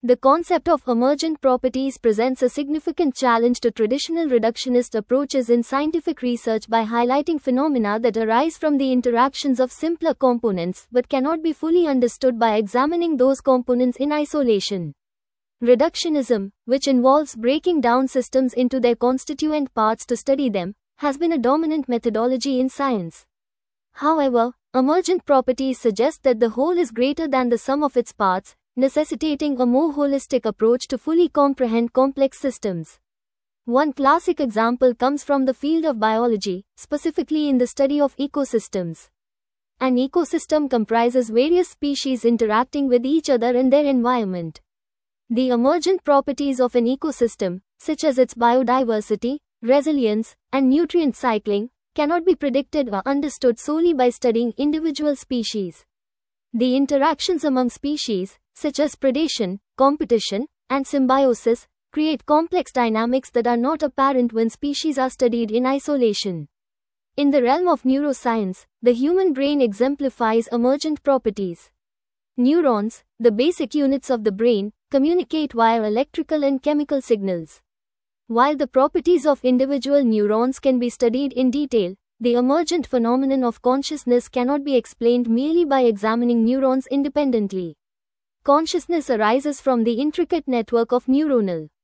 The concept of emergent properties presents a significant challenge to traditional reductionist approaches in scientific research by highlighting phenomena that arise from the interactions of simpler components but cannot be fully understood by examining those components in isolation. Reductionism, which involves breaking down systems into their constituent parts to study them, has been a dominant methodology in science. However, emergent properties suggest that the whole is greater than the sum of its parts, necessitating a more holistic approach to fully comprehend complex systems. One classic example comes from the field of biology, specifically in the study of ecosystems. An ecosystem comprises various species interacting with each other in their environment. The emergent properties of an ecosystem, such as its biodiversity, resilience, and nutrient cycling, cannot be predicted or understood solely by studying individual species. The interactions among species, such as predation, competition, and symbiosis, create complex dynamics that are not apparent when species are studied in isolation. In the realm of neuroscience, the human brain exemplifies emergent properties. Neurons, the basic units of the brain, communicate via electrical and chemical signals. While the properties of individual neurons can be studied in detail, the emergent phenomenon of consciousness cannot be explained merely by examining neurons independently. Consciousness arises from the intricate network of neuronal